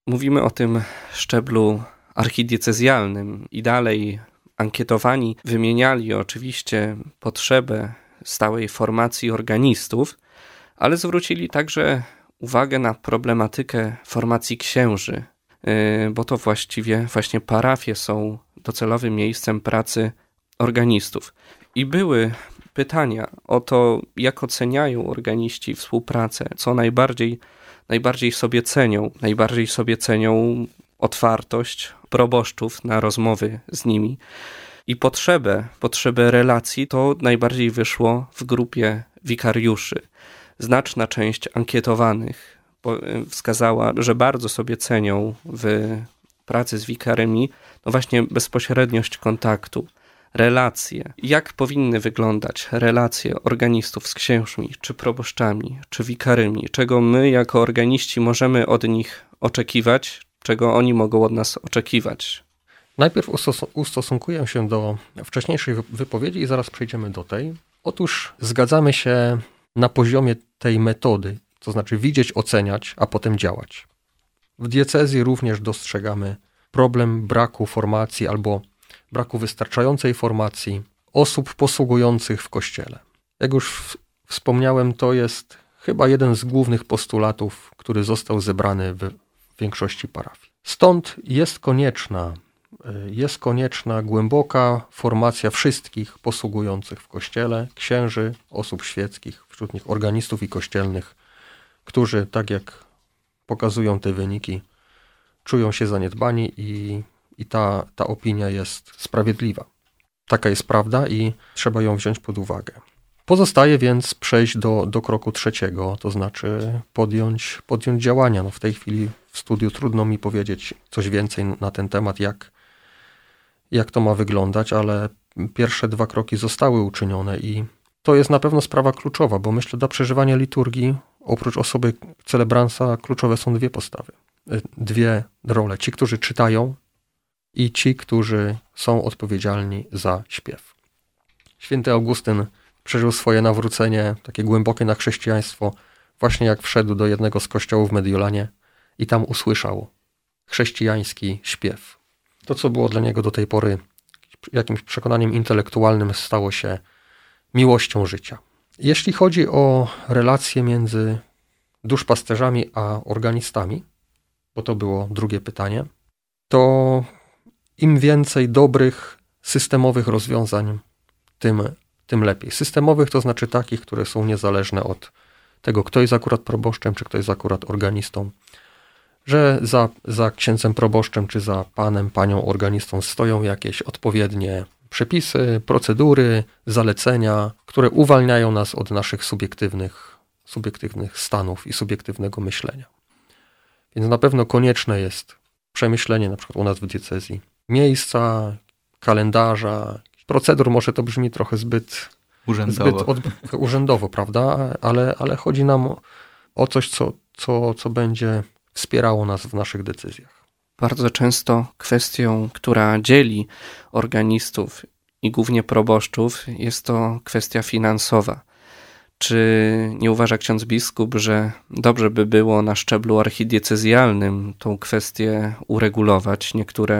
mówimy o tym szczeblu archidiecezjalnym i dalej ankietowani wymieniali oczywiście potrzebę stałej formacji organistów, ale zwrócili także uwagę na problematykę formacji księży, bo to właściwie właśnie parafie są docelowym miejscem pracy organistów. I były pytania o to, jak oceniają organiści współpracę, co najbardziej sobie cenią. Najbardziej sobie cenią otwartość proboszczów na rozmowy z nimi i potrzebę relacji to najbardziej wyszło w grupie wikariuszy. Znaczna część ankietowanych wskazała, że bardzo sobie cenią w pracy z wikarymi właśnie bezpośredniość kontaktu, relacje. Jak powinny wyglądać relacje organistów z księżmi, czy proboszczami, czy wikarymi, czego my jako organiści możemy od nich oczekiwać, czego oni mogą od nas oczekiwać. Najpierw ustosunkuję się do wcześniejszej wypowiedzi i zaraz przejdziemy do tej. Otóż zgadzamy się na poziomie tej metody, to znaczy widzieć, oceniać, a potem działać. W diecezji również dostrzegamy problem braku formacji albo braku wystarczającej formacji osób posługujących w Kościele. Jak już wspomniałem, to jest chyba jeden z głównych postulatów, który został zebrany w większości parafii. Stąd jest konieczna głęboka formacja wszystkich posługujących w Kościele, księży, osób świeckich, wśród nich organistów i kościelnych, którzy, tak jak pokazują te wyniki, czują się zaniedbani i ta opinia jest sprawiedliwa. Taka jest prawda i trzeba ją wziąć pod uwagę. Pozostaje więc przejść do kroku trzeciego, to znaczy podjąć działania. W tej chwili w studiu trudno mi powiedzieć coś więcej na ten temat, jak to ma wyglądać, ale pierwsze 2 kroki zostały uczynione i to jest na pewno sprawa kluczowa, bo myślę, dla przeżywania liturgii oprócz osoby celebransa kluczowe są 2 postawy, 2 role. Ci, którzy czytają i ci, którzy są odpowiedzialni za śpiew. Święty Augustyn przeżył swoje nawrócenie, takie głębokie na chrześcijaństwo, właśnie jak wszedł do jednego z kościołów w Mediolanie i tam usłyszał chrześcijański śpiew. To, co było dla niego do tej pory jakimś przekonaniem intelektualnym, stało się miłością życia. Jeśli chodzi o relacje między duszpasterzami a organistami, bo to było drugie pytanie, to im więcej dobrych, systemowych rozwiązań, tym lepiej. Systemowych to znaczy takich, które są niezależne od tego, kto jest akurat proboszczem, czy kto jest akurat organistą, że za księdzem proboszczem, czy za panem, panią organistą stoją jakieś odpowiednie przepisy, procedury, zalecenia, które uwalniają nas od naszych subiektywnych stanów i subiektywnego myślenia. Więc na pewno konieczne jest przemyślenie, na przykład u nas w diecezji, miejsca, kalendarza, procedur. Może to brzmi trochę zbyt urzędowo, prawda? Ale chodzi nam o coś, co będzie wspierało nas w naszych decyzjach. Bardzo często kwestią, która dzieli organistów i głównie proboszczów, jest to kwestia finansowa. Czy nie uważa ksiądz biskup, że dobrze by było na szczeblu archidiecezjalnym tą kwestię uregulować?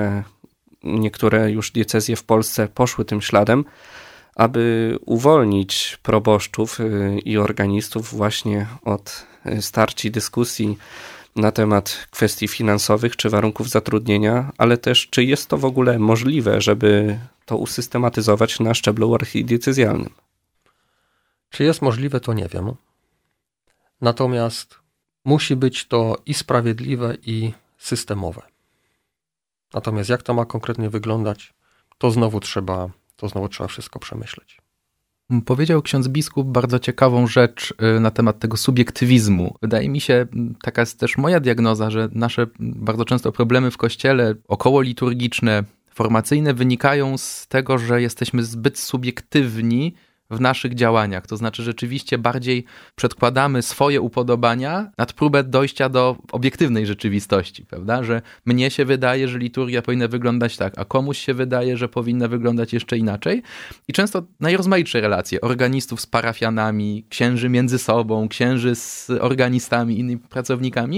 Niektóre już diecezje w Polsce poszły tym śladem, aby uwolnić proboszczów i organistów właśnie od starć i dyskusji na temat kwestii finansowych czy warunków zatrudnienia, ale też czy jest to w ogóle możliwe, żeby to usystematyzować na szczeblu archidiecezjalnym? Czy jest możliwe, to nie wiem. Natomiast musi być to i sprawiedliwe, i systemowe. Natomiast jak to ma konkretnie wyglądać, to znowu trzeba wszystko przemyśleć. Powiedział ksiądz biskup bardzo ciekawą rzecz na temat tego subiektywizmu. Wydaje mi się, taka jest też moja diagnoza, że nasze bardzo często problemy w Kościele okołoliturgiczne, formacyjne wynikają z tego, że jesteśmy zbyt subiektywni w naszych działaniach. To znaczy rzeczywiście bardziej przedkładamy swoje upodobania nad próbę dojścia do obiektywnej rzeczywistości, prawda? Że mnie się wydaje, że liturgia powinna wyglądać tak, a komuś się wydaje, że powinna wyglądać jeszcze inaczej. I często najrozmaitsze relacje organistów z parafianami, księży między sobą, księży z organistami, innymi pracownikami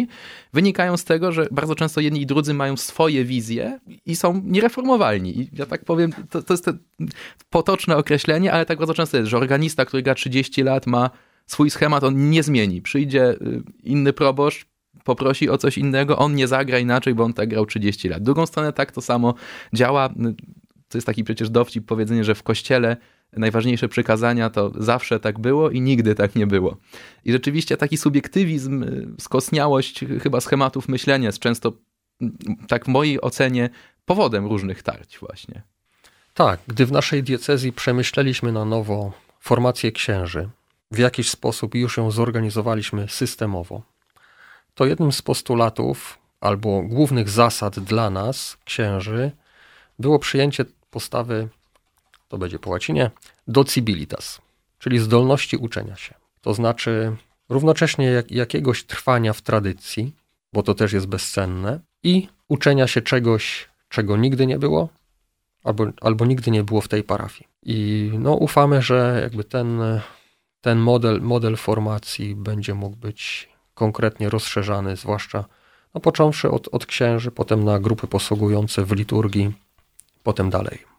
wynikają z tego, że bardzo często jedni i drudzy mają swoje wizje i są niereformowalni. I ja tak powiem, to jest potoczne określenie, ale tak bardzo często jest, że organista, który gra 30 lat, ma swój schemat, on nie zmieni. Przyjdzie inny proboszcz, poprosi o coś innego, on nie zagra inaczej, bo on tak grał 30 lat. Drugą stronę tak to samo działa. To jest taki przecież dowcip, powiedzenie, że w kościele najważniejsze przykazania to zawsze tak było i nigdy tak nie było. I rzeczywiście taki subiektywizm, skostniałość chyba schematów myślenia jest często, tak w mojej ocenie, powodem różnych tarć właśnie. Tak, gdy w naszej diecezji przemyśleliśmy na nowo formację księży, w jakiś sposób już ją zorganizowaliśmy systemowo, to jednym z postulatów albo głównych zasad dla nas, księży, było przyjęcie postawy, to będzie po łacinie, docibilitas, czyli zdolności uczenia się. To znaczy równocześnie jakiegoś trwania w tradycji, bo to też jest bezcenne, i uczenia się czegoś, czego nigdy nie było, albo nigdy nie było w tej parafii. I ufamy, że jakby ten model formacji będzie mógł być konkretnie rozszerzany, zwłaszcza począwszy od księży, potem na grupy posługujące w liturgii, potem dalej.